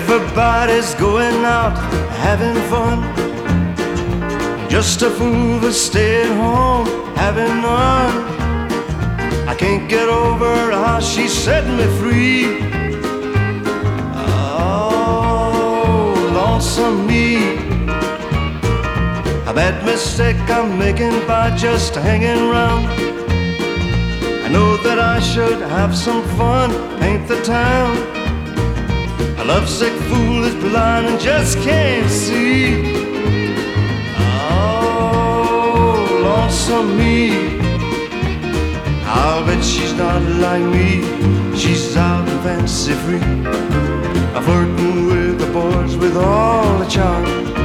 Everybody's going out having fun. Just a fool for staying home having none. I can't get over how she set me free. Oh, lonesome me. A bad mistake I'm making by just hanging around. I know that I should have some fun, paint the town. A lovesick fool is blind and just can't see. Oh, lonesome me. I'll bet she's not like me. She's out and fancy free, flirting with the boys with all the charm.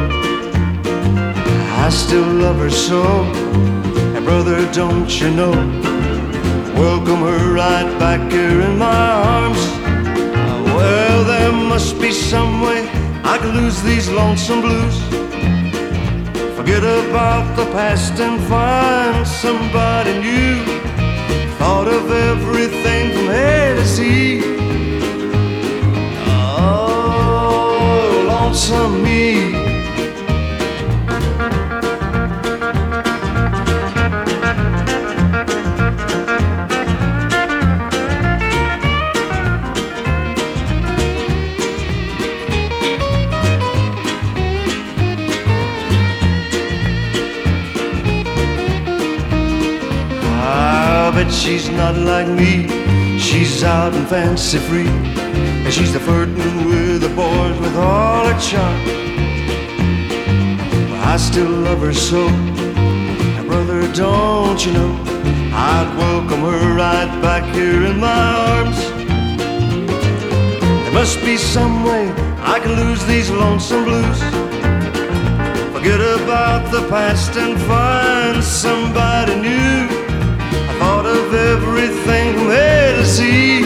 I still love her so, and brother, don't you know, welcome her right back here in my arms. Well, there must be some way I can lose these lonesome blues. Forget about the past and find somebody new. Thought of everything from A to Z. Oh, lonesome me. But she's not like me. She's out and fancy free, and she's the flirting with the boys with all her charm. But I still love her so, and brother, don't you know, I'd welcome her right back here in my arms. There must be some way I can lose these lonesome blues. Forget about the past and find somebody new. Thought of everything from A to Z.